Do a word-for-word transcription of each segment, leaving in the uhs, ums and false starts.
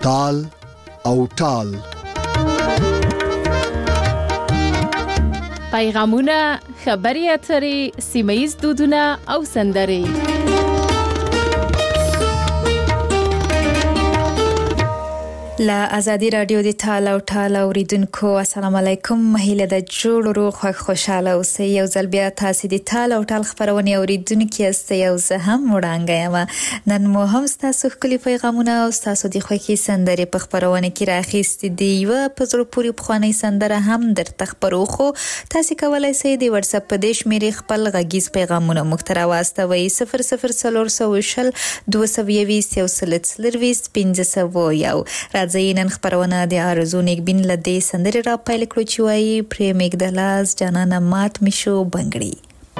تال او ټال. پیغامونه، خبري اترې، سیمه‌ییز دودونه او سندرې. لا ازادي رادیو د ټال او ټال اوریدونکو السلام علیکم. مهیله د جوړ روغ خوښ خوشاله اوسئ. یو ځل بیا تاسو د ټال او ټال خبرونه اوریدونکو یاست. یو زه هم وړاندې یم. نن مو هم تاسو خپل پیغامونه او تاسو د خوښي سندرې په خبرونه کې راخېستې دي. یو په زړه پورې بخواني سندره هم درته خبرو خو تاسو کولای شئ د واتس اپ په دیش مېری خپل غږیز پیغامونه مخترا واستوي صفر صفر څلور سوه شل دوه سوه یویشت یو سل څلرویشت پنځه سوه یو. زینن خبرونه د ارزو نیکبین لدی سندره را پایل کړو چې وایي پرې مګدلاس جانانه مات میشو بنگړي.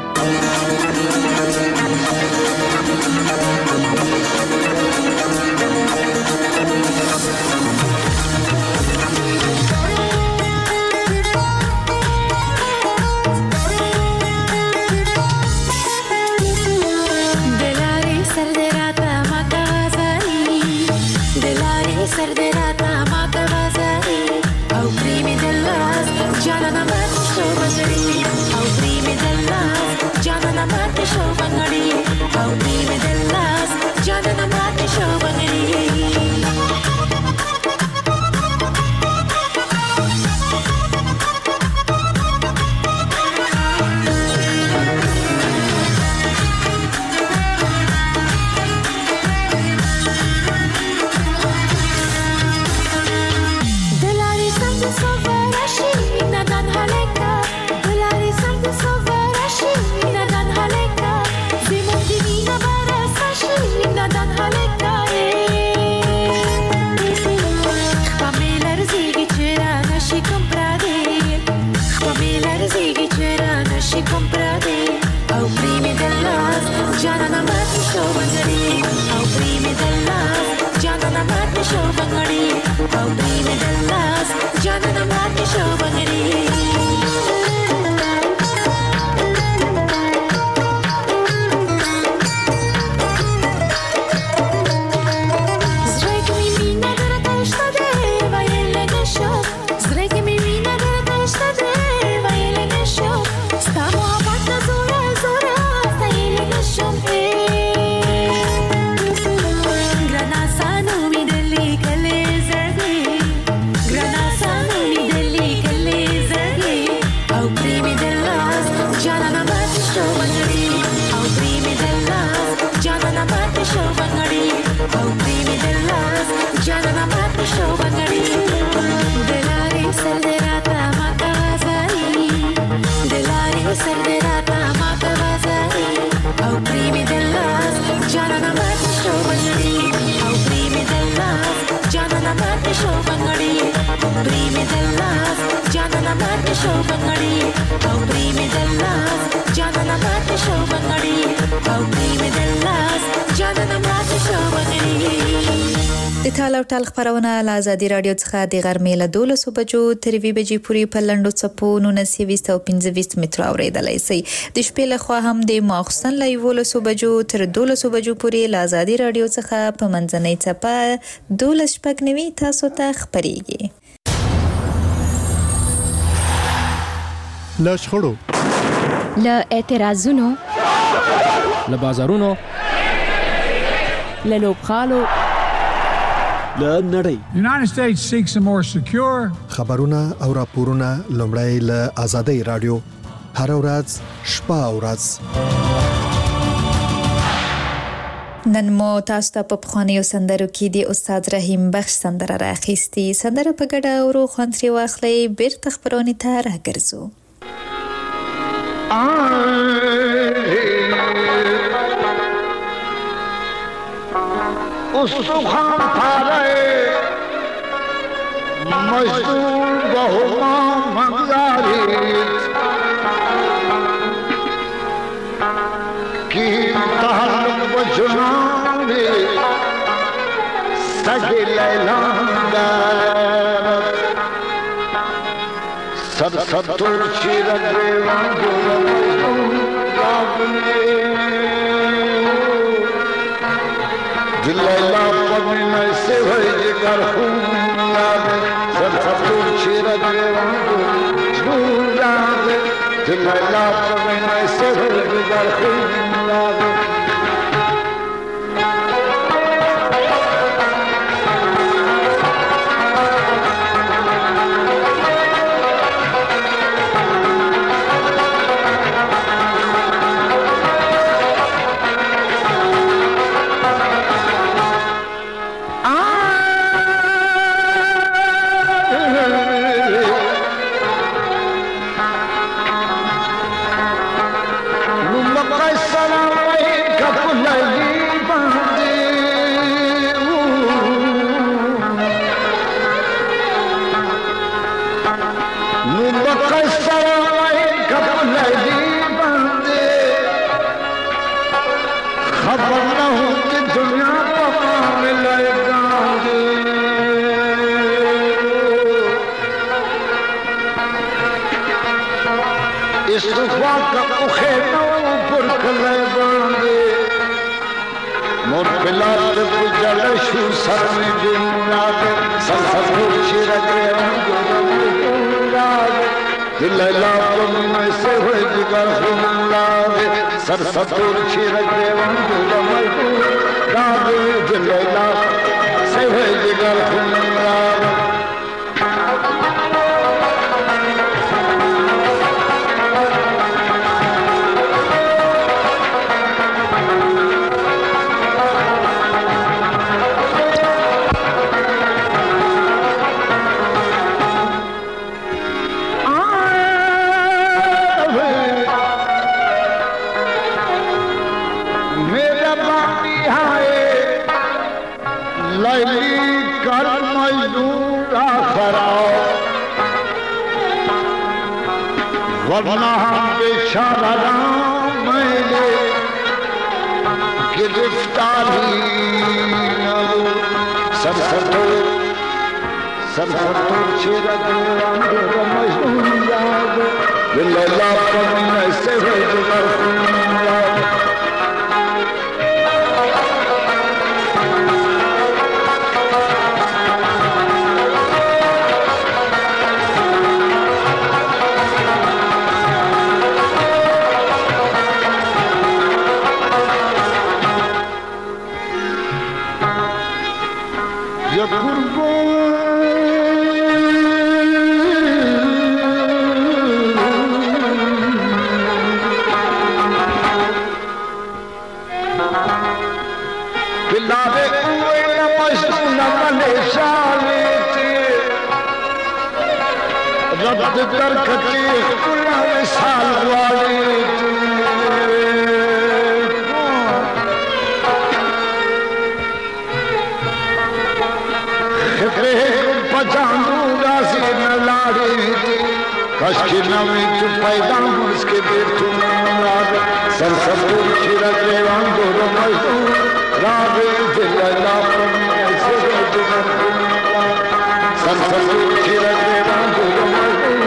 د ټال او ټال خبرونه له ازادي رادیو څخه د غرمې له دولسو بجو تر یوې بجې پورې په لنډو څپو نولس یویشت او پنځه ویشت متره اورېدلی شئ. د شپې لخوا هم د ماخوستن له یولسو بجو تر دولسو بجو پورې له ازادي رادیو څخه په منځنۍ څپه دولس شپږ نوي تاسو ته خبرېږي. له شخړو، له اعتراضونو، له بازارونو، له لوبغالو، له نړۍ. United States seeks a more secure. خبرونه او راپورونه لومړی له ازادي رادیو هر ورځ شپه او ورځ. نن مو تاسو ته په بخوانیو سندرو کې د استاد رحیم بخش سندره راخېستې. سندره په ګډه اورو خوند ترې واخلئ. بیرته خبرونې ته راګرځو. استخوان پاره مزدور بهما مگذارید کی تعلق و جنان سگ لیلان دارد سر سر ترچی رگوان دور مزدور رابنه دلیلا پمینه سوی جگر خون لاده سر خطور چیر گریوانگو جنون لاده لیلا پمینه سوی جگر خون لاده لیلا پمینه سوی جگر خون لاده سر سطور چیر گریوانگو لمجنون لاده لیلا سوی جگر خون لاده वरना हम बेचारा राम मैंने गिरफ्तारी सर सतोर सर सतोर चेरा गंगा मजनून याद लैला पमीने सवई जगर खून याद در کتی کلا مثال والی خفه پجانو راسی نلاری کاش کی نمی تو پیدا مسکے دیر تو ناد سر سبور چیرا گریوان دورو مجنون رابے لیلا پمینه سوی جگر خون سر سبور چیرا گریوان دورو مجنون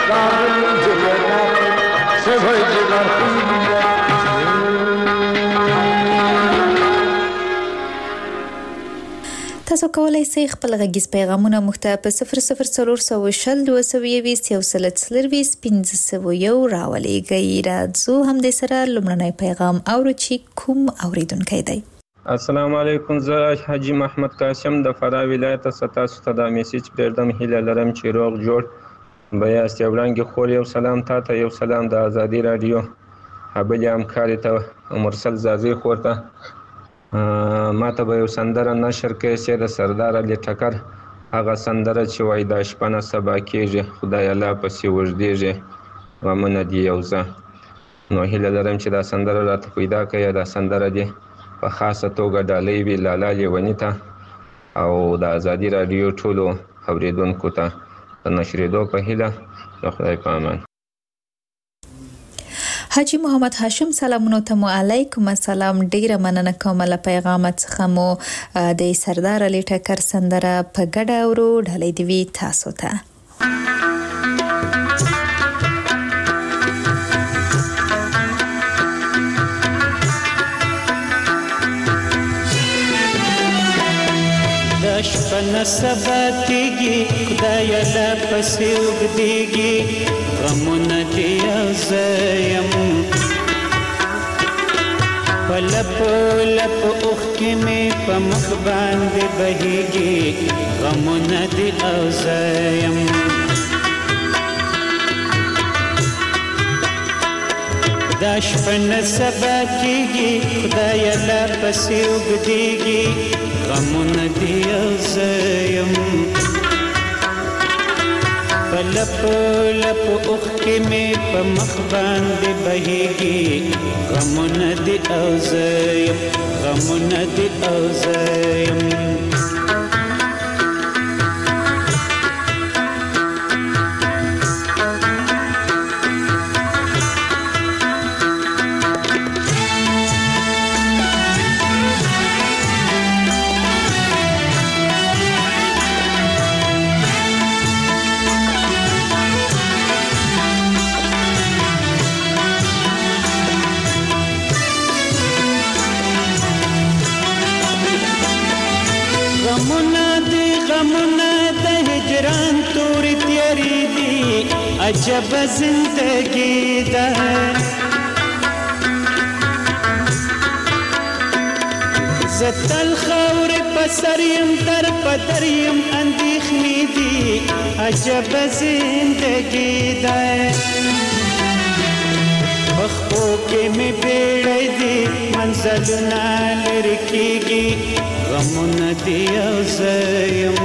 تاسو کولای شئ خپل غږیز پیغامونه موږ ته په صفر صفر څلور سوه شل دوه سوه یویشت یو سل څلرویشت پنځه سوه یو راولېږئ. راځو همدې سره لومړنی پیغام اورو چې کوم اوریدونکی دی. السلام علیکم، زه حاجی محمد قاسم د فراه ولایت څخه تاسو ته دا میسج پرېږدم. هیله لرم چې روغ جوړ به یاست. یو وړاندې خور یو سلام تا ته، یو سلام د ازادي راډیو بلې همکارې ته مرسل زازي خور ته. ما ته به یو سندره نشر کړې چې د سردار علي ټکر هغه سندره چې وایي دا شپه نه سبا کېږي، خدای الله پسې اوږدېږي غمونه دي یو ځه. نو هیله لرم چې دا سندره راته پیدا کړئ. دا سندره دې په خاصه توګه ډالۍ وي لالا لیوني ته او د ازادي راډیو ټولو اورېدونکو ته د نشرېدو په هیله. د خدای په امان. حاجی محمد هاشم سلامونو ته مو علیکم السلام. ډیره مننه کوم له پیغام څخه مو د سردار علي ټکر سندره په ګډه اورو. ډالۍ دی وی تاسو ته. شپه نه سبا کېږي خدایه لا پسې اوږدېږي غمونه دې یو زه یم په لپو لپو اوښکې مې په مخ باندې بهېږي غمونه دې او زه یم دا شپه نه سبا کېږي خدایه لا پسې اوږدېږي غمونه دې او زه یم په لپو لپو اوښکې مې په مخ باندې بهېږي غمونه دې او زه یم غمونه دې او زه یم عجب زندگی ده زتل خور پسر یم در پدر یم اندیخنی دی عجب زندگی ده بخو کې می بیړی دی منزلونه لرې کېږي غمونه دې او زه یم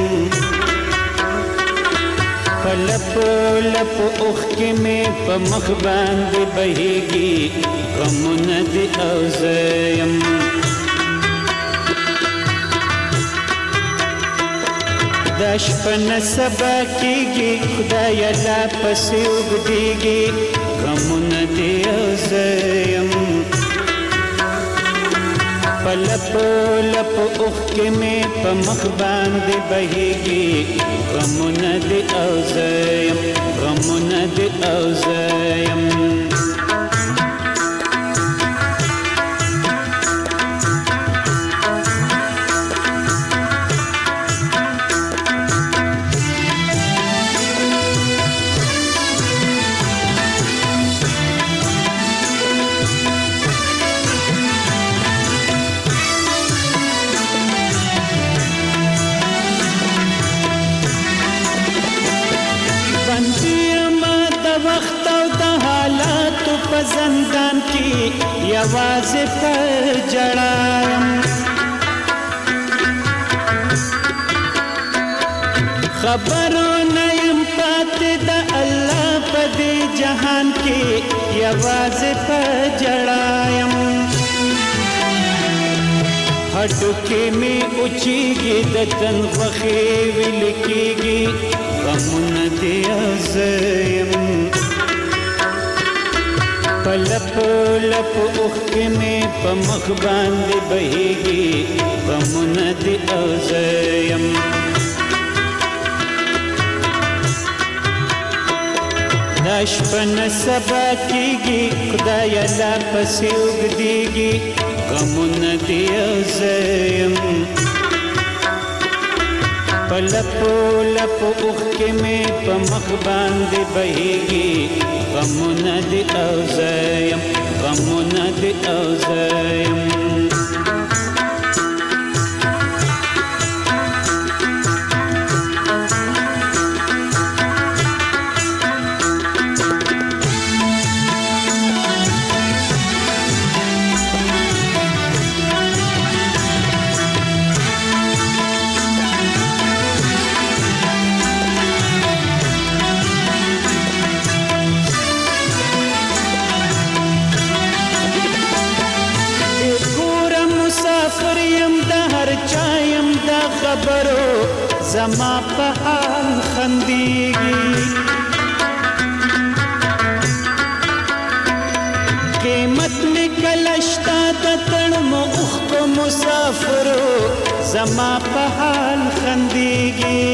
په لپو لپو اوښکې مې په مخ باندې بهېږي غمونه دې او زه یم دا شپه نه سبا کېږي خدایه لا پسې اوږدېږي غمونه دې او زه یم په لپو لپو اوښکې مې په مخ باندې بهېږي غمونه دې او زه یم غمونه دې او زه یم زندان کی یوازې پر جړایم خبرو نه یم پاتې د الله په دې جهان کې یوازې پر جړایم هډوکې مې اوچېږي د تن غوښې ویل کېږي غمونه دې او زه یم په لپو لپو اوښکې مې په مخ باندې بهېږي غمونه دې او زه یم دا شپه نه سبا کېږي خدایه لا پسې اوږدېږي غمونه دې او زه یم په لپو لپو اوښکې مې په مخ باندې بهېږي غمونه دې او زه یم غمونه دې او زه یم خبرو زما په حال خندېږي قیمت مې کله شته د تړمو اوښکو مسافرو زما په حال خندېږي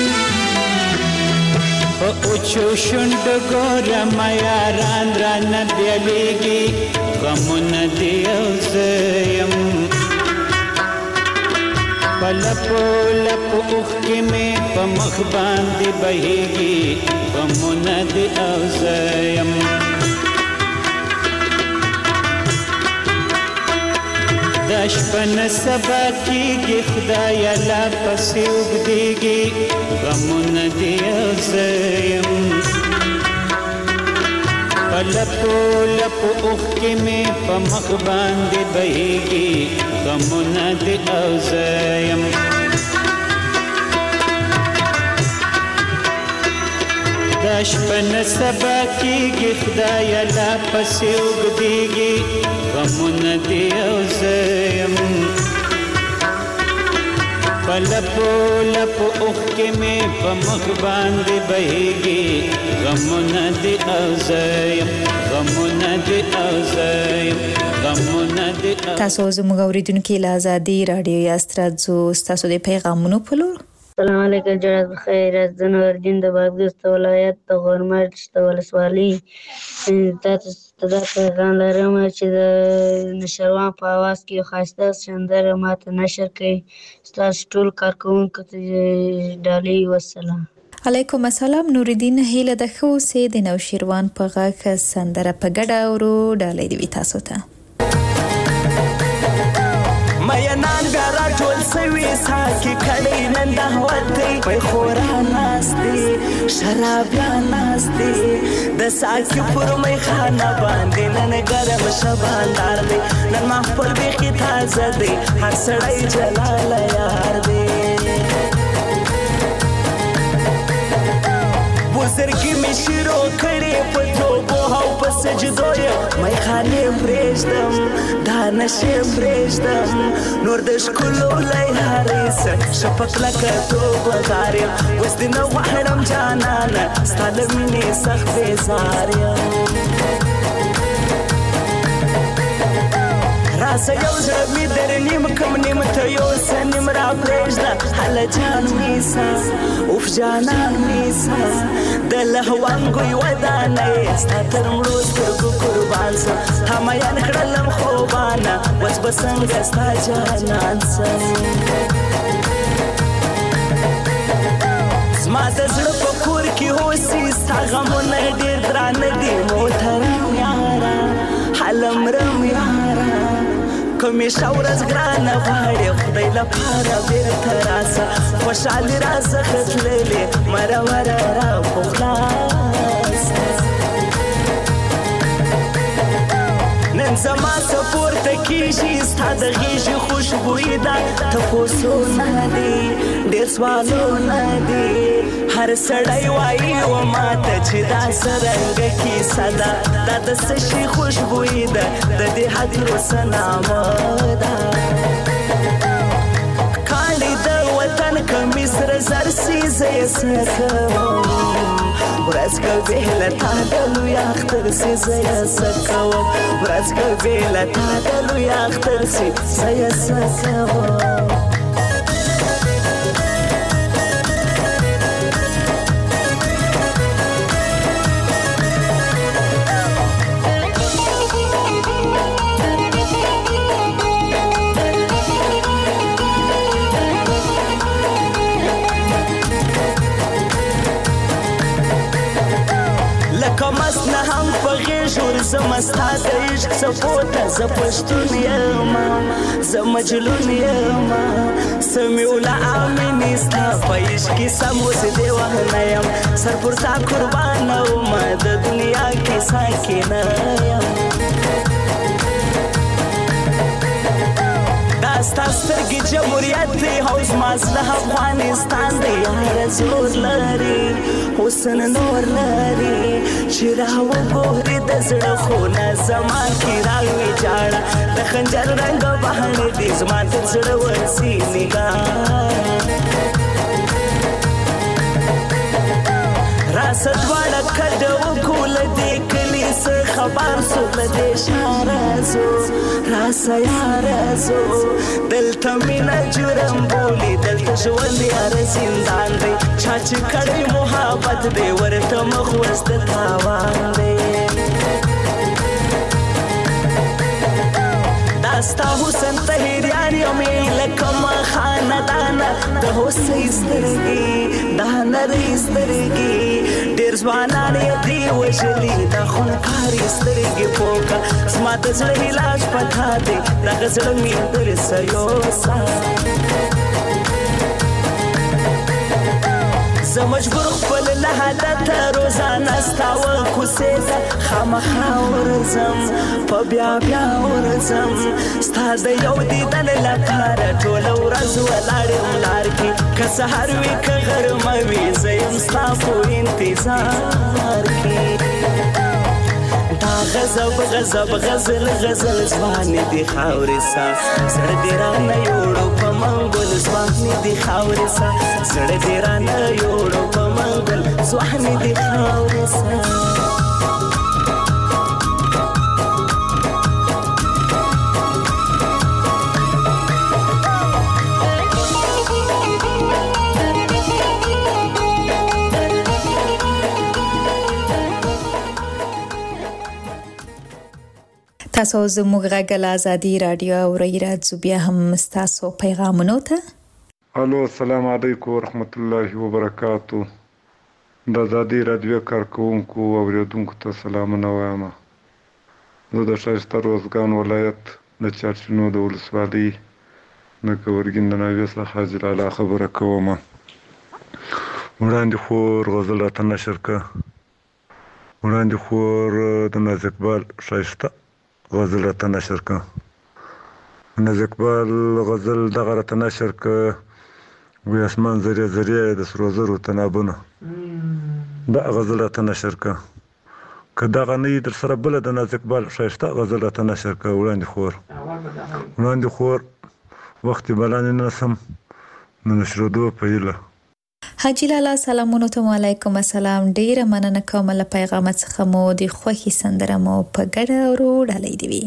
په اوچو شونډو ګورم یاران رانه بیلیږي غمونه دې او زه یم پلپو لپو اوخکې مې په مخ باندې بهیږي غمونه دې او زه یم دا شپه نه سبا کېږي خدایه لا پسې اوږدېږي غمونه دې او زه یم پلپو لپو اوخکې مې په مخ باندې بهیږي غمونه دې او زه یم دا شپه نه سبا کېږي خدایه لا پسې اوږدېږي غمونه دې او زه یم په لپو لپو اوښکې مې په مخ باندې بهیږي غمونه دې او زه یم غمونه دې او زه یم غمونه دې. تاسو زموږ اورېدونکي له ازادي راډیو یاست. راځو ستاسو د پیغامونو په لور. السلام علیکم جناب بخیر. از د نوردین د بادغیس ولایت د غورمرچ د ولسوالۍ تاسو ته پیغام لرم چې د نشروان په اواز کې یو ښایسته سندره ماته نشر کړئ. ستاسو ټول کارکوونکو ته ډالۍ وسلام. علیکم السلام. نوردین هیله د ښه اوسې د نوشیروان په غږ سندره په ګډه اورو. ډالۍ دې وي تاسو ته. مینان بیا را ټول سوي ساکي کړی نن د هوت دی پی خورا ناست دی شرابیان ناست دی د ساکي پر میخانه باندې نن ګرم شباندار دی نن محفل بیخي تازه دی هر سړی جلاله یار دی بزرګي مې شروع کړې په توبو او په سجدو یې میخانې پرېږدم دا نشې پرېږدم نور د ښکلو لیارې څه شفق لکه توبهدار یم اوس دې نه غواړم جانانه ستا له مینې سخت بېزار یم راسه یو زړه مې در نیم کم نیم ته یوسه نیم را پرېږده هله جان نیسه اوف جانان نیسه د لهوانګو یوه دانه یې ستا تر مړو سترګو قربان سم همایان کړلم خوبانه اوس به څنګه ستا جانان سم زما د زړه په کور کې اوسي ستا غمونه ډېر درانه دي محترم یاره هلمرم یاره همیشه ورځ ګرانه غواړې خدای لپاره بېرته راسه خوشحالي راڅخه تللې مرمره را په خلاصه نن زما څه پورته کېږي ستا د غېږې خوشبویي ده تپوسونه دي ډېر سوالونه دي هر سړی وایي و ماته چې دا څرنګه کیسه ده دا د څه شي خوشبویي ده د دې هدیرو څه نامه ده کاڼي د وطن کمیس سره زر سي زه یې څه کوم ورځ که بېله تا د لوی اختر سي زه یې څه کوم ورځ که بېله تا د لوی اختر سي زه یې څه کوم زما ستا د عشق څپو ته زه پښتون یم زه مجنون یم سمیوله امینې ستا په عشق کې سم اوس دې وهنه یم سر پر تا قربانه ومه د دنیا کې ساکنه یم دا ستا سترګې جمهوریت دی او زما زړه افغانستان دی یاره زور لري حسن نور لري چې راوګورې د زړه خونه زما کې راوي جاړه د خنجر رنګ بهانې دي زما تر زړه ورسي نګاره راسه دواړه کډه وکړو له دې کلي څه خبر سو له دې ښاره ځو راسه یاره ځو دلته مینه جرم بولي دلته ژوند یاره زندان دی چا چې کړی محبت دی ورته مخ اوس د تاوان دی دا ستا حسن ته حیران یم لکه مخ خاندان د هوسۍ سترګې دا نرۍ سترګې ډېر ځوانان یې دې وژلي دا خونکارې سترګې پوکه زما د زړه علاج په تا دی دغه زړه مې درسه یوسه زه مجبور خپل له حالته روزانه ستا وکوسې ته خامخا ورځم په بیا بیا ورځم ستا د یو دیدن لپاره ټوله ورځ ولاړ یم لار کې که سهار وي که غرمه وي زه یم ستا په انتظار کې دا غضب غضب غزل غزل ځوانې دي خاورې سا زړه دې رانه یوړو په منګل ځوانې دي خاورې سا زړه دې رانه یوړو په منګل ځوانې دي خاورې سا تاسو زموږ غږ له ازادي رادیو اورئ راځو بیا هم ستاسو پیغامونو ته. الو السلام علیکم ورحمت الله وبرکاتو. د ازادي رادیو کارکونکو او اوریدونکو ته سلامونه وایم. زه د ښایسته روزګان ولایت د چارچینو د ولسوالۍ د کورګین د ناوې څخه حاجي لالا خبره کوم. وړاندې خور غزل راته نشر که وړاندې خور د ناز اقبال ښایسته غزل راته نشر که ناز اقبال غزل دغه راته نشر که وی اسمان زریه زریه د سرو زرو تنابونه دا غزل راته نشر که که دغه نه در سره بله د ناز اقبال ښایسته غزل راته نشر که وړاندې خور وړاندې خور وخت بلانې نسم نو نشرېدو په هیله. حاجي لالا سلامونو ته وعلیکم السلام. ډیره مننه کوم له پیغام څخه مو د خوښي سندره مو په ګډه وروړلې دی.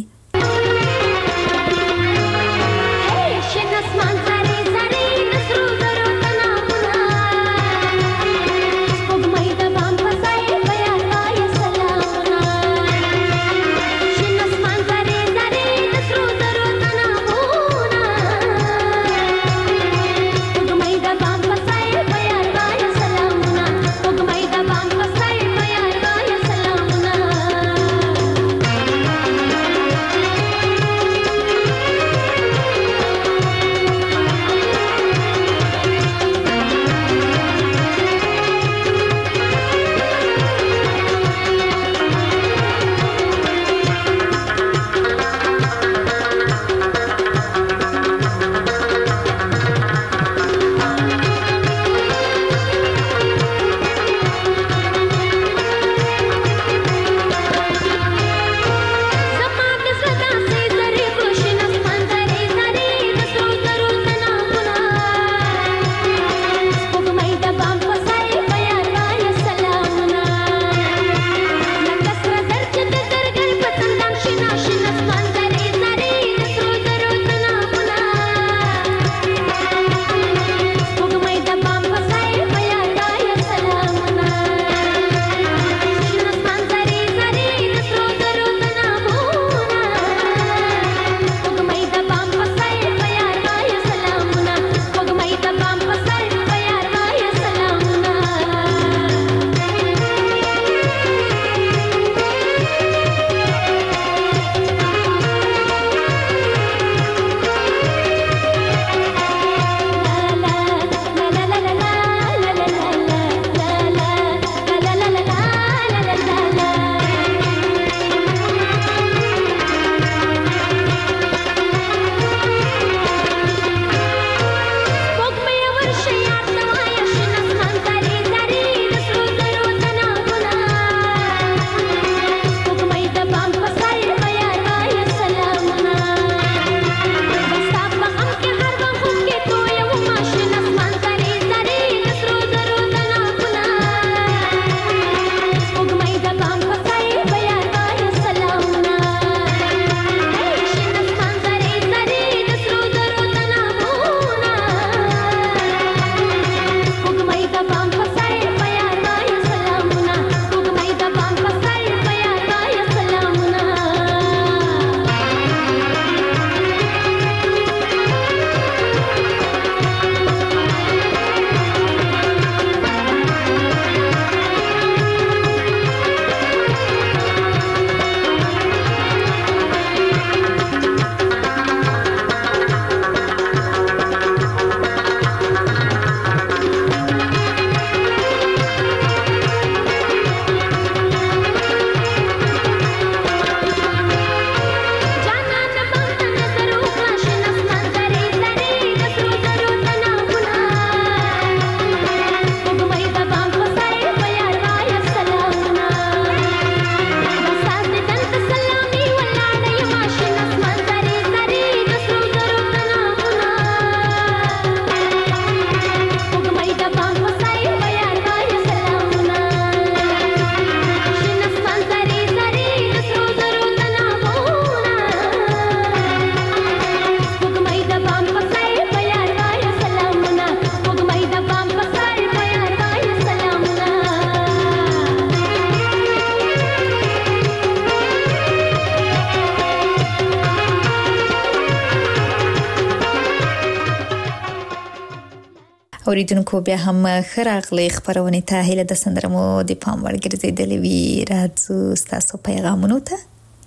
اوریدونکو بیا هم خراغلی خبرونه ته هله د سندرمو د پام وړ ګرځیدلې وی راځو تاسو پیغامونو ته.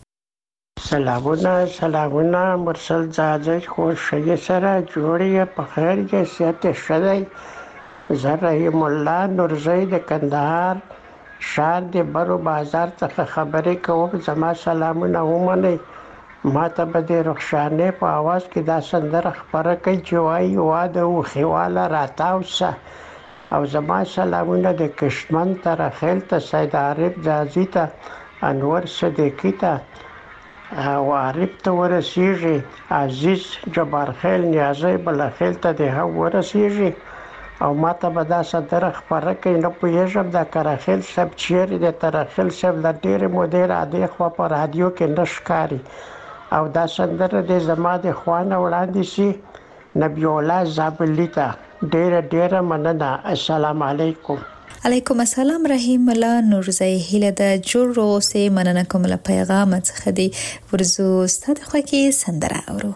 سلامونه سلامونه مرسل زاده خوشی سره جوړی په خیر کې سیاته شدی زرهیم الله نورزی د کندهار شار د برو بازار څخه خبرې کوم. زما سلامونه ومنئ. ما ته به د رخشانې په आवाज کې دا سندره خبره کوي چې وایي واده او خیواله راتاوسه. او زما سلامونه د کشمن تر خیل ته سید عارف جازی ته انور صدیقی ته او عارف ته ورسیږي. عزیز جبار خیل نیازی بل خیل ته د هم ورسیږي. او ما ته به دا سندره خبره کوي. نه پوهېږم دا کرخیل صاحب چیرې دی. ترخیل صاحب د ډېرې مودې راډې خوا په رادیو کې نه ښکاري. او دا سندره د زما د خوا نه وړاندې شي نبی الله زابلي ته. ډېره ډېره مننه. السلام علیکم. علیکم السلام رحیم الله نورزی هله د جوړ اوسې مننه کوم له پیغام څخه دی ورزو ستاسو خو کې سندره اورو.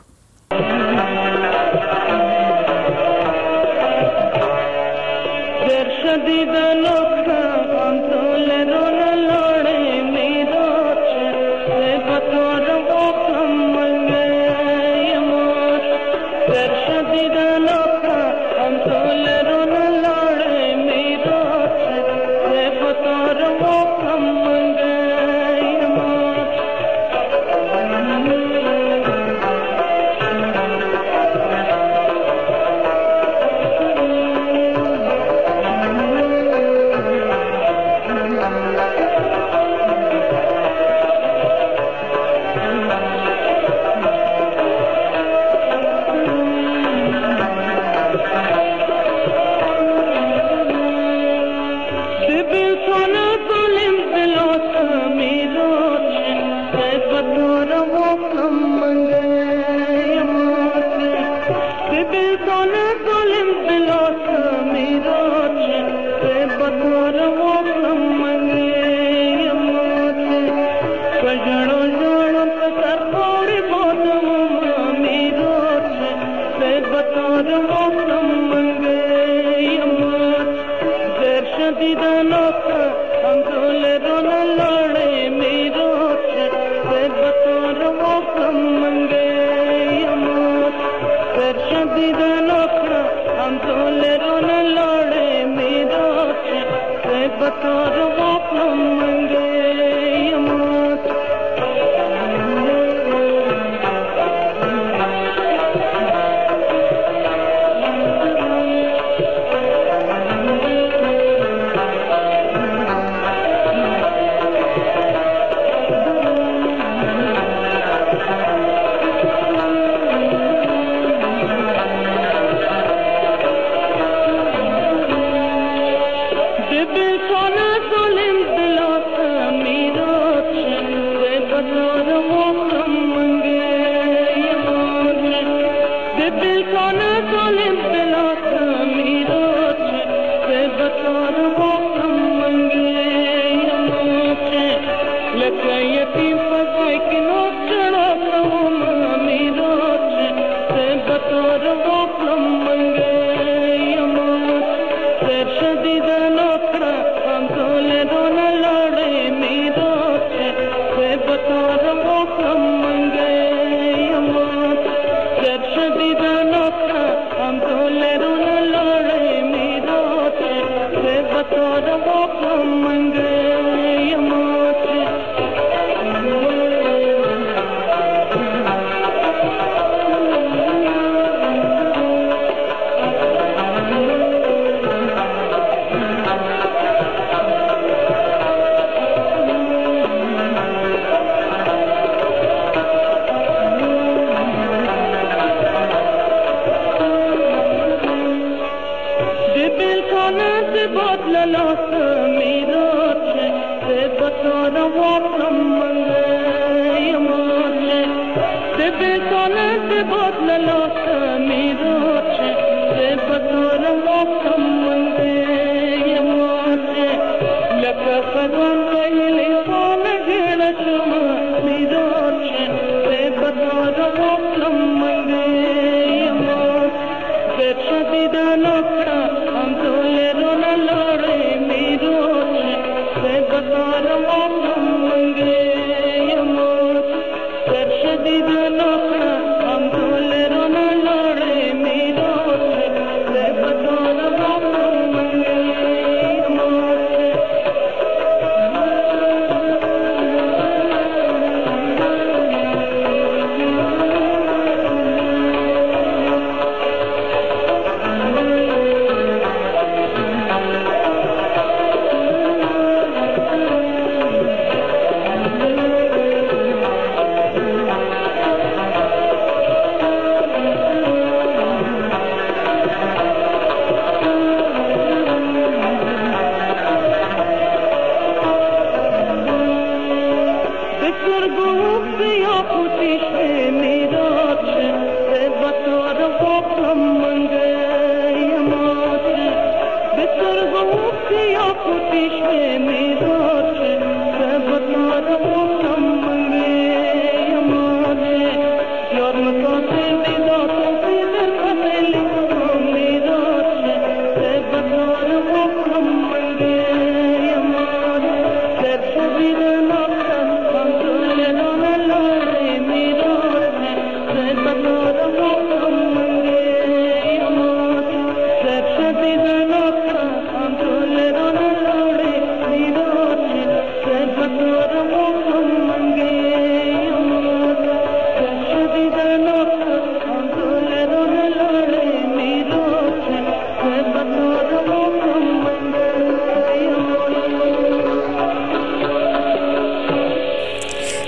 Shadi da lokta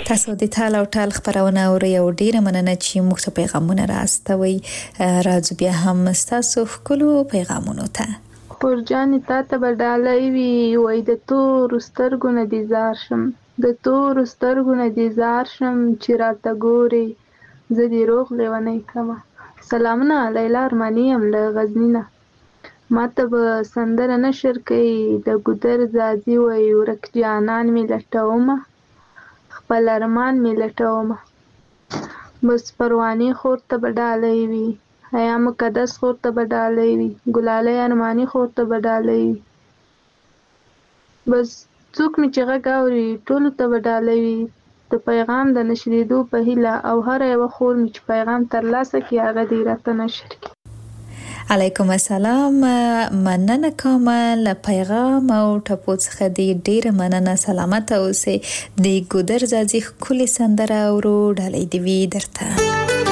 تاسو د ټال او ټال خبرونه اورئ او ډیره مننه چې موږ ته پیغامونه راستوي. راځو بیا هم تاسو خپلو پیغامونو ته. پرجان تا ته بدالای وی وای د تور سترګو نه دي زار شم، د تور سترګو نه دي زار شم چې راته ګوري زه دې روغ لیونی کما. سلامونه لیلا ارمانی ام له غزنی نه. ماته به سندره نشر کوي د ګودر زادي وای ورک جانان می لټومه خپل ارمان می لټومه. بس پروانی خور ته بدالای وی حیا مقدس خور ته بدالای وی ګلاله ارمانی خور ته بدالای وی. بس څوک می چې غږ اوري ټول ته بدالای وی د پیغام د نشریدو په هیله او هر یو خور می چې پیغام ترلاسه کی هغه دې راته نشر کی. علیکم السلام، مننه کوم له پیغام او ټپو څخه دې ډیره مننه. سلامت اوسئ. د ګودر زادي ښکلې سندره اورو ډالۍ دې وي درته.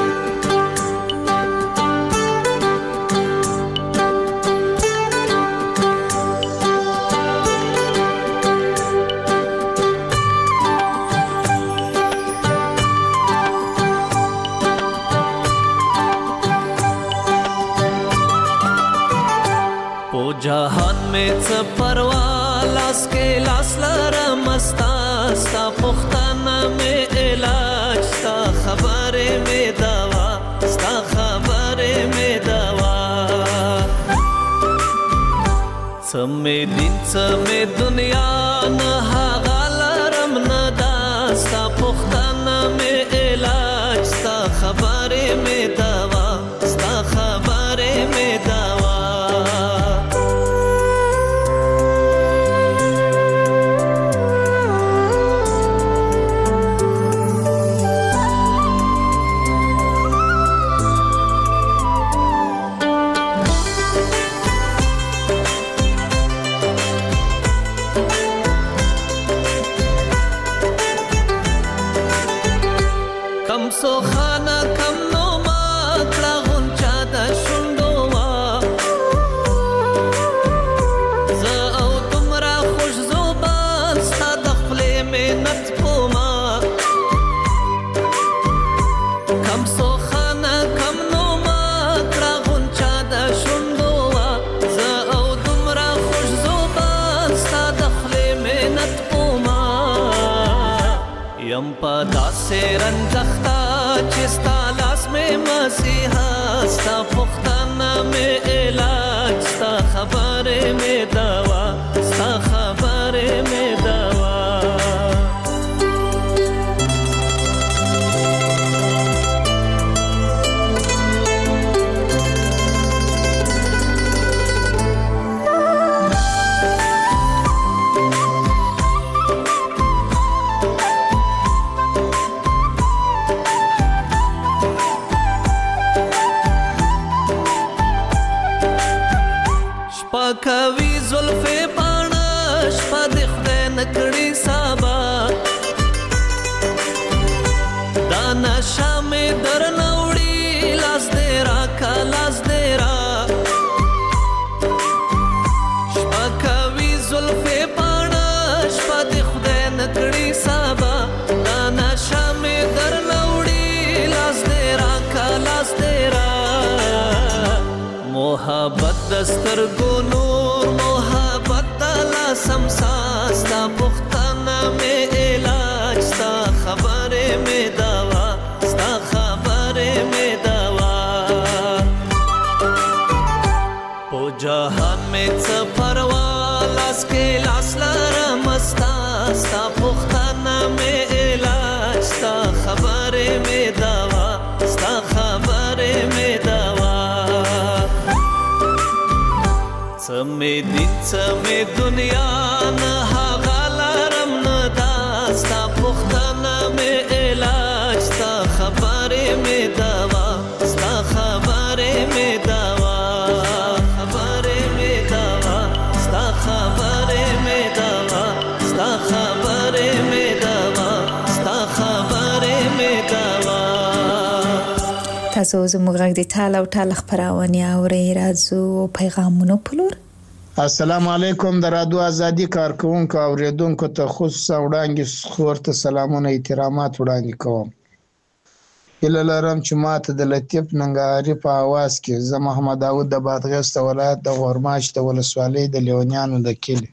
जहान में च परवा लास के लास लरम मस्ता sta पुख्ताना में इलाज sta खबरे में दवा sta खबरे में दवा समे दिन समे दुनिया न हागलरम न दास्ता पुख्ताना में इलाज sta खबरे में दवा sta खबरे में दवा. से रंजख्ता चिस्ता लास में मसीहा स्ता पुख्ताना में इलाज स्ता खबरे में दवा स्ता खबरे में दवा. کوي زلفې پاڼه شپه د خدای نکړي سابا دا نشه مې درنه وړي لاس دې راکه لاس دې را شپه کوي زلفې پاڼه شپه د خدای نکړي سابا دا نشه مې درنه وړي لاس دې راکه لاس دې را. محبت دستر نور محبت تلا سمسا ستا پختانا میں علاج ستا خبرے میں دوا ستا خبرے میں دوا. پو جہان میں څه پروا لاس کے لاس لرم ستا ستا پختانا میں علاج ستا خبرے میں دوا ستا خبرے میں دوا. سمې دین سمې دنیا نه هغلرم نه داستا پختانه مې علاج ستا خبرې مې دوا ستا خبرې مې دوا خبرې مې دوا ستا خبرې مې دوا ستا خبرې مې دوا ستا خبرې مې دوا. تاسو زموږ غږ د ټال او ټال خبرونه اورئ. راځو پیغامونو په لور. السلام علیکم د رادیو ازادي کارکونکو او اوریدونکو ته خصوصا وړاندې خور ته سلامونه احترامات وړاندې کوم. هیله لرم چې ماته د لطیف ننګرهاري په اواز کې زه محمد داود د بادغیس د ولایت د غورماش د ولسوالۍ د لیونیانو د کلي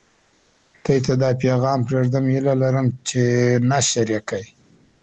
ته ته دا پیغام پرېږدم. هیله لرم چې نشر یې کوي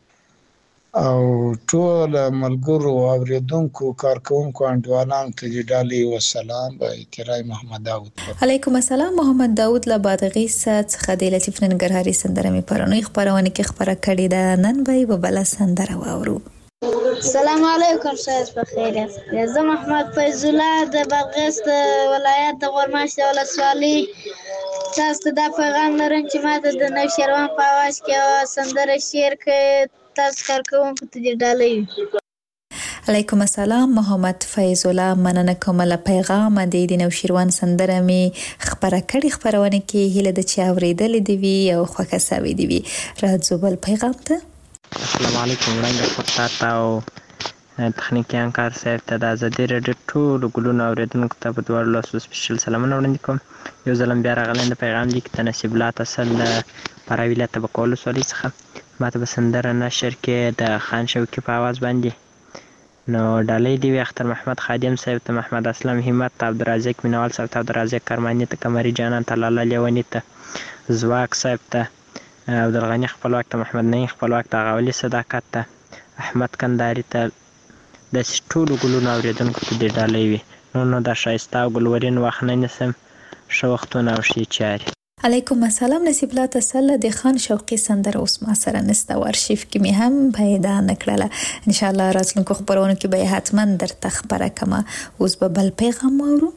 او ټول ملګرو او اوریدونکو کارکونکو انډیوالانو ته د ډالۍ وسلام به احترام محمد داود. علیکم السلام. محمد داود له بادغیس څخه د لطیف ننګرهاري سندره می پرونی خبرونه کې خبره کړې ده. نن به په بل سندره واورو. السلام علیکم، شایست بخیر است. زه محمد فیض الله د بادغیس ولایت د غورماش د ولسوالۍ تاسو ته دا پیغام لرم چې ما ته د نوشیروان په اواز کې سندره شعر کې تاسو کارکونکو ته د ډالۍ. علیکم السلام. محمد فیض الله مننه کوم له پیغام د نوشیروان سندره می خبره کړې خبرونه کې هیله د چا اوریدل دی وی او خوښه سوي دی وی. راځو بل پیغام ته. السلام علیکم وړاندې خطاطا او تخنیکی انکار صاحب ته د ازادي راډیو ټولو ګلونو اوریدونکو ته په دواړو لاسو سپیشل سلامونه وړاندې کوم. یو ځلم بیا راغلی د پیغام لیک ته نصیب الله تسل د فراه ولایت طبقه ولسوالۍ څخه ما ته به سندره نشر کې د خان شوقي په اواز باندې نو ډالۍ دی وي اختر محمد خادم صاحب ته، محمد اسلم همت ته، عبدالرزاق مینوال صاحب ته، عبدالرزاق کرماني ته، قمري جانان ته، لاله لیوني ته، زواک صاحب ته، عبدالغني خپلواک ته، محمد نعیم خپلواک ته، غاولي صداقت ته، احمد کنداري ته، داسې ټولو ګلونو اوریدونکو ته دې ډالۍ وي. نو نو دا ښایسته او ګلورین وخت نه نیسم. ښه وختونه او ښې چارې. علیکم السلام. نصیب الله تسل د خان شوقي سندره اوس ما سره نسته او ارشیف کې می هم پیدا نکړله. ان شاء الله راتلونکو خبرونو کې به حتما درته خبره کوم. اوس به بل پیغام اورو.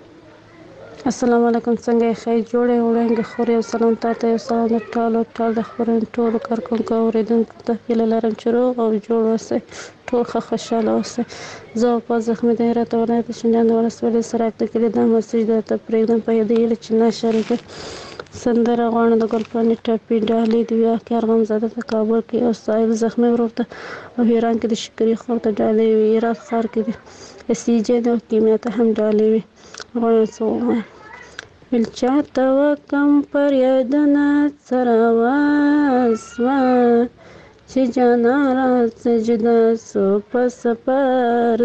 السلام علیکم، څنګه ښه جوړې وړاندې خوري او سلام تاسو یو سلام د ټولو ټول د خبرونو ټولو کارکونکو اوریدونکو ته هیله لرم چې روغ او جوړ اوسئ، ټول ښه خوشاله اوسئ. زه په زخمي د هرات ولایت شینجان د ولسوالۍ سراج د کلي د مسجد ته پرېږدم په دې هیله چې نشر کړي سندره غواړم د ګلپاڼې ټاپي ډالۍ د واقعار غمزاده ته کابل کې او صاحب زخمي ورور ته او ایران کې د شکري خور ته ډالۍ وي. هرات ښار کې د اسیجن او کیمیا ته هم ډالۍ وي. غواړم څه ووایم بل چاته وکم پر یادونه سره واسوه چې جانا راځه جدا سو په سفر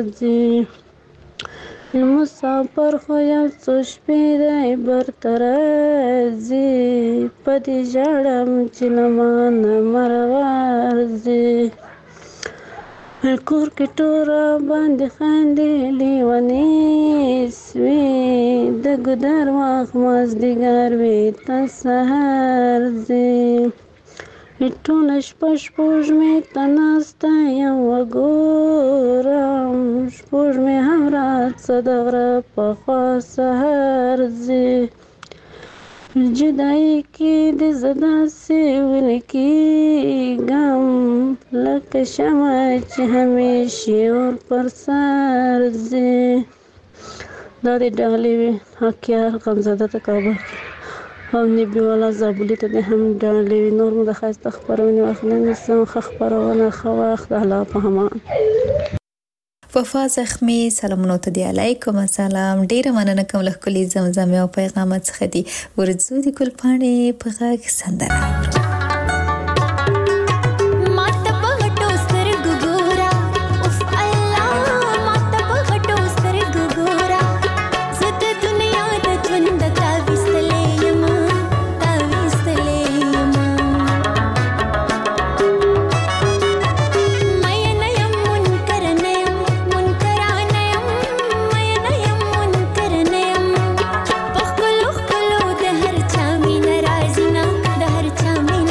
ځي مسافر خو یو څو شپې دی برته راځي په دې ژړم چې له مانه مرغه ځي کور کې ټوله باندې خاندې لیونې سوې د ګودر وخت مازدیګر وي ته سهار ځې ټوله شپه شپوږمۍ ته ناسته یم وګورم شپوږمۍ هم راڅه د غره په خوا سهار ځي جدایي کې د زه داسې ولکېږم لکه شمع چې همیشې اور پر سر ځي. دا د ډالۍ وي حقیار غمزاده ته کابل کې او نبي والا زابلي ته د هم ډالۍ وي. نور مو د ښایسته خپرونې وخت نه نیسم. ښه خپرونه ښه وخت. الله په امان. وفا زخمی سلامونو ته دی. علیکم السلام. ډیره مننه کوم له کلی زمزمه او پیغامات څخه دی. ورځو د ګلپاڼې په غږ سندره. Tell me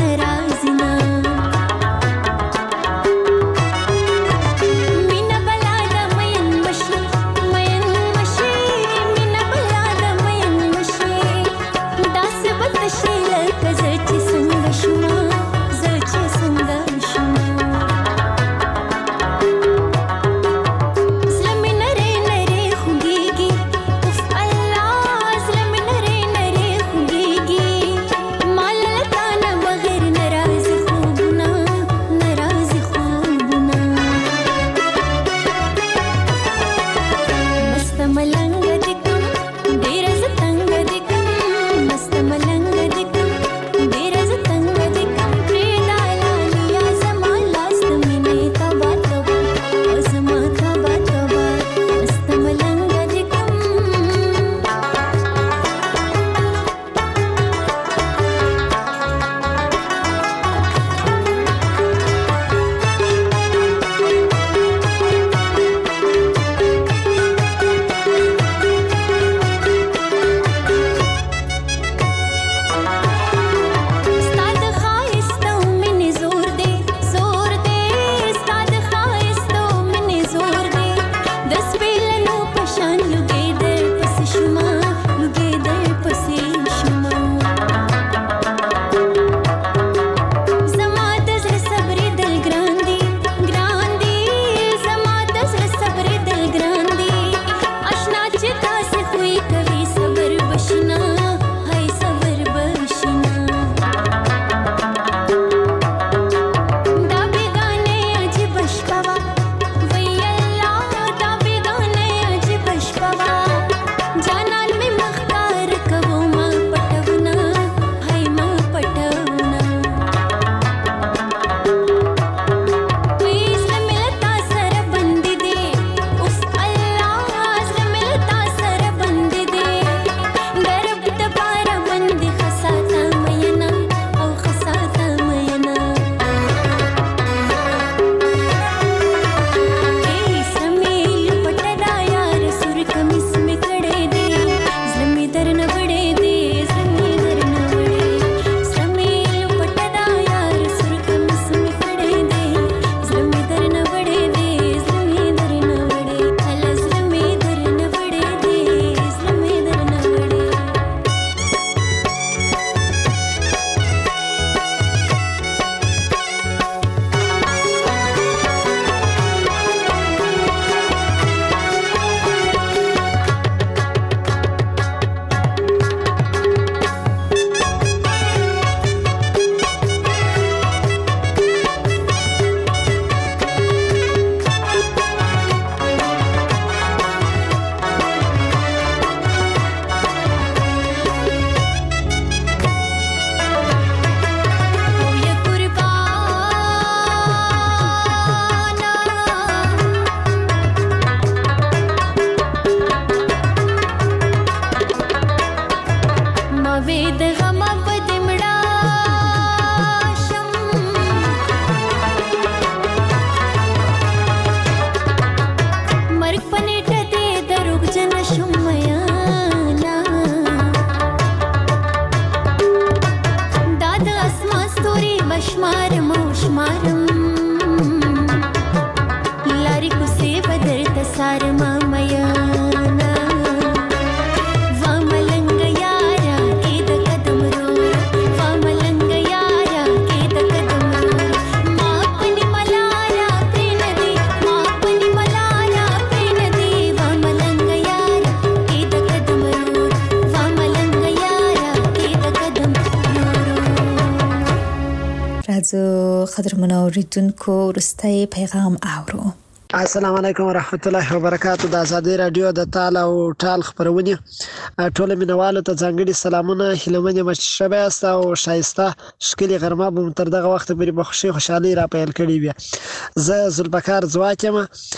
قدرمنو اوریدونکو وروستی پیغام اورو. السلام علیکم ورحمت الله وبرکاتہ. د ازادي رادیو د تال او ټال خبرونه ټول مینوالو ته ځانګړي سلامونه، هیلمنې مشبه است او شایسته شکلی غرمه به تر دغه وخت پورې په خوشي خوشحالي را پیل کړي وي. زه ذوالبقار ځواکم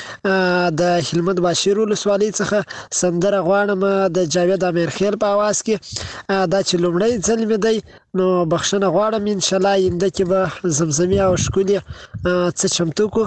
د هلمند باشیر ولسوالۍ څخه سندره غواړم د جاوید امیرخیل په आवाज کې. دا چې لومړی ځل مې دی نو بخښنه غواړم، ان شاء الله آینده کې به زمزمي او ښکلي څه چمتو کو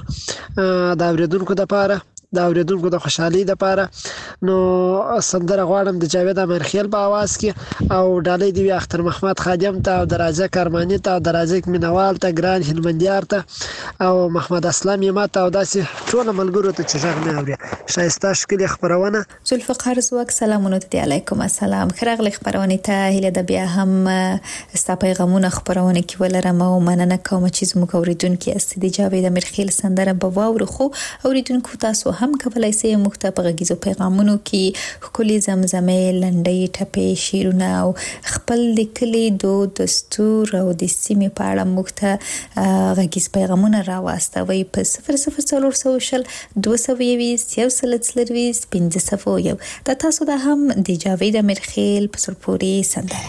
د اوریدونکو لپاره، د اوریدونکو د خوشحالي لپاره. نو سندره غواړم د جاوید امیرخیل په आवाज کې او ډالۍ دی اختر محمد خادم ته او درازه کرمانی ته او درازه مینوال ته، ګران هلمندیار ته او محمد اسلام یما ته او داسې ټول ملګرو ته چې ژغ نه اوري. شایسته ښکلي خبرونه. ذوالفقار زواک سلامونه ته. علیکم السلام. خراغلی خبرونه ته هله د بیا هم ستا پیغامونه خبرونه کې ولرم او مننه کوم چې زموږ اوریدونکو است د جاوید امیرخیل سندره په واورو خو اوریدونکو تاسو هم کولای شئ موږ ته په غږیزو پیغامونو کې خولي زمزمه لنډي ټپې شیرونه او خپل لیکلي دود دستور او د سیمې په اړه موږ ته غږیز پیغامونه راوستوي په صفر صفر څلور سوشل دوه سوه یویس یو سل څلرویس پنځه سوه یو. دا تاسو د هم د جاوید امیرخیل په سرپوري سندره.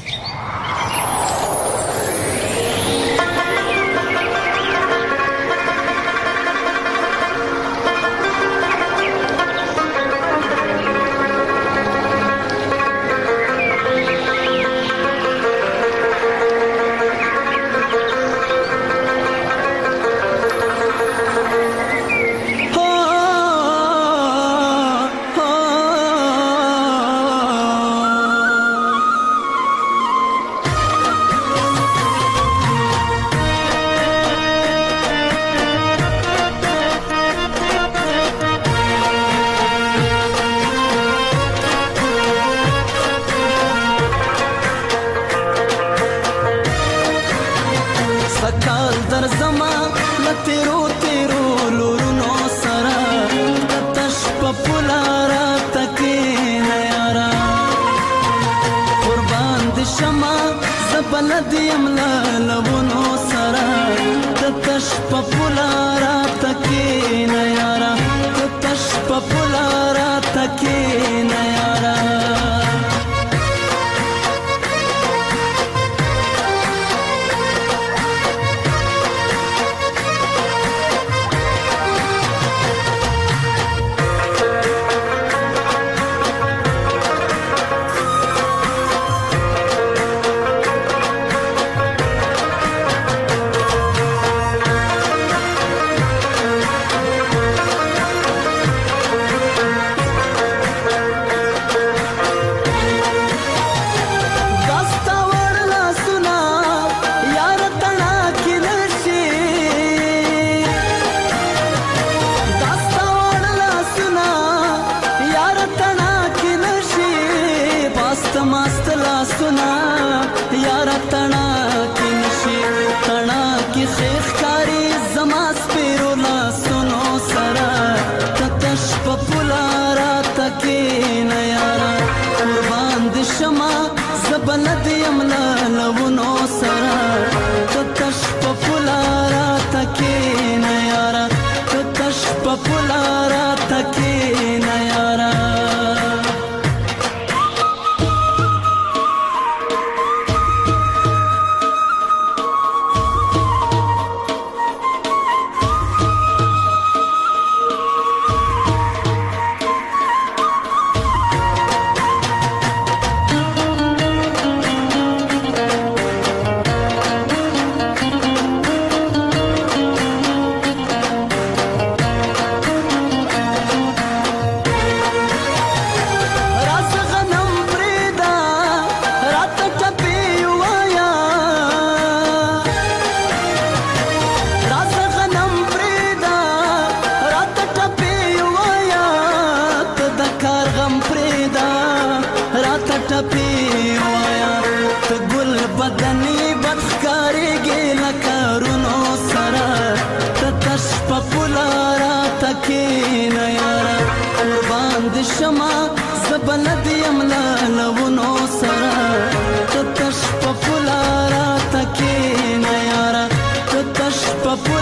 Papa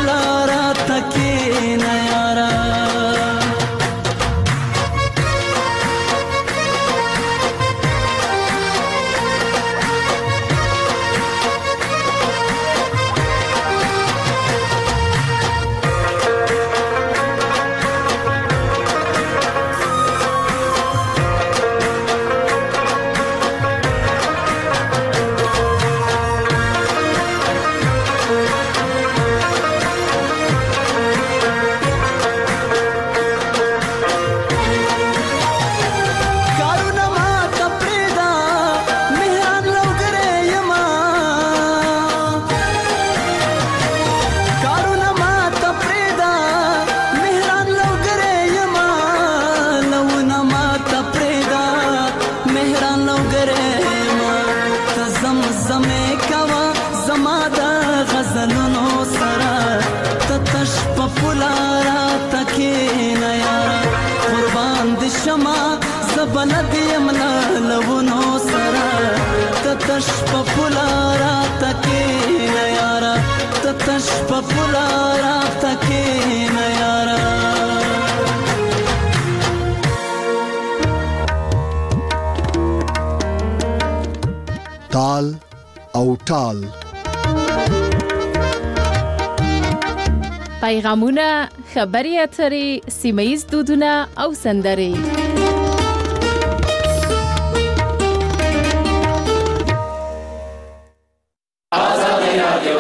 مې کوه زما د غزلونو سره ته تش په پوله راته کښېنه یاره قربان دې شمه زه بلد یم له لونو سره ته تش په پوله راته کښېنه یاره ته تش په پوله راته کښېنه یاره تال او ټال پیغامونه، خبرې اترې، سیمه ییز دودونه او سندرې. آزادي رادیو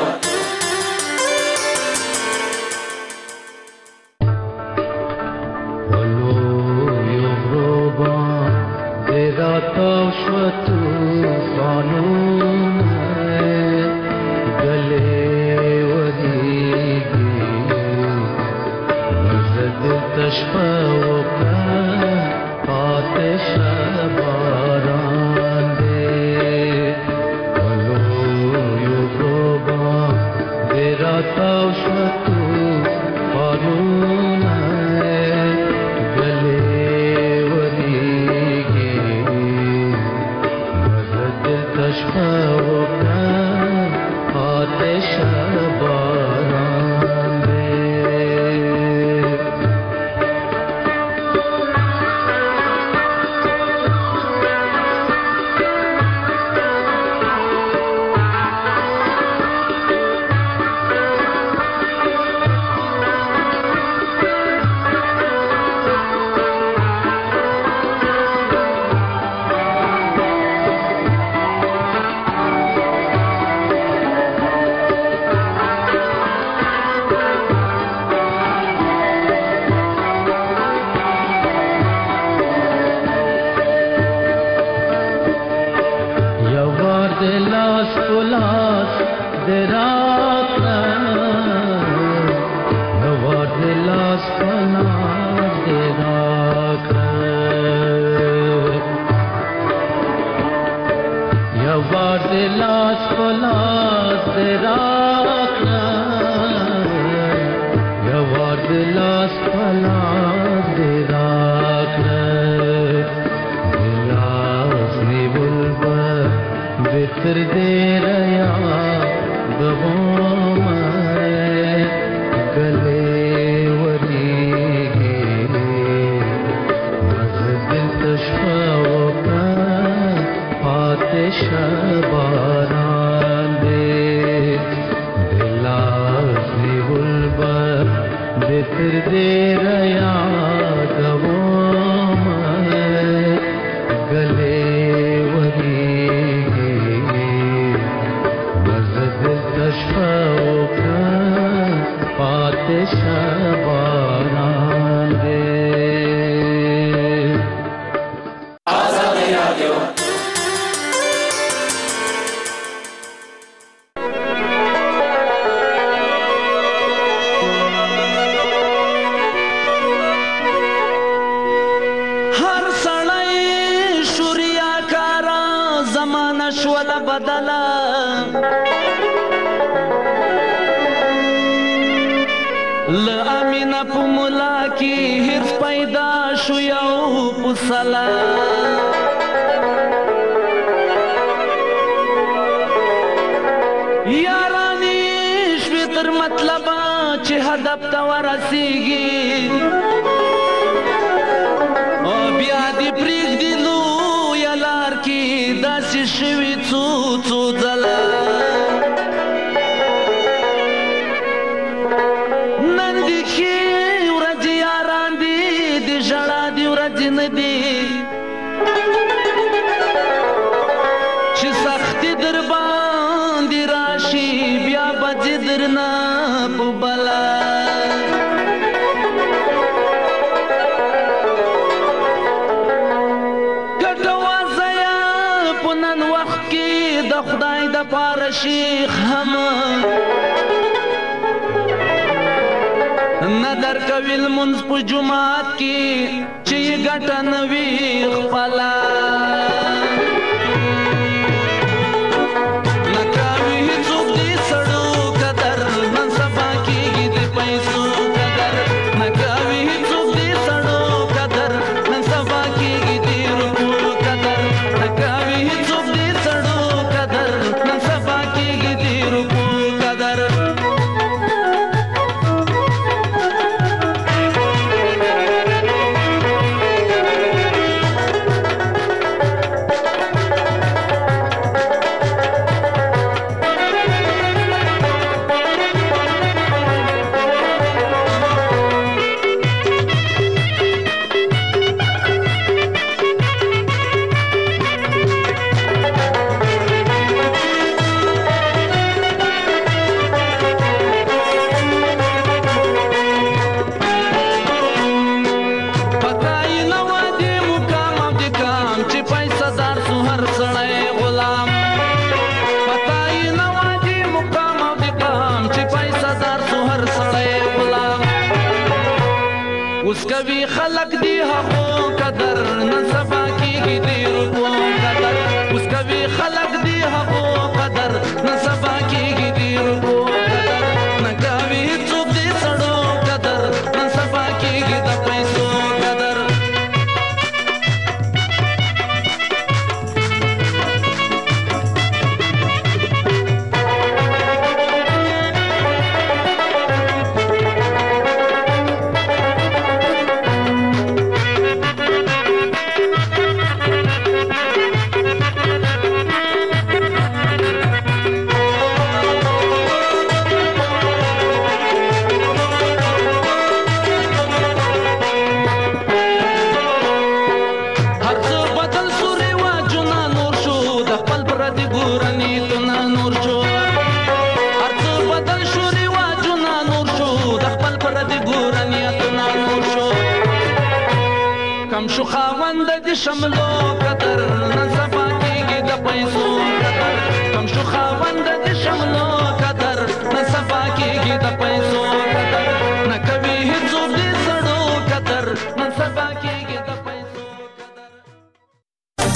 پردي ګورنیتونه نور شو هر څه بدل شو رواجونه نور شو د خپل پردي ګورنیتونه نور شو کم شو خاوند د شملو قدر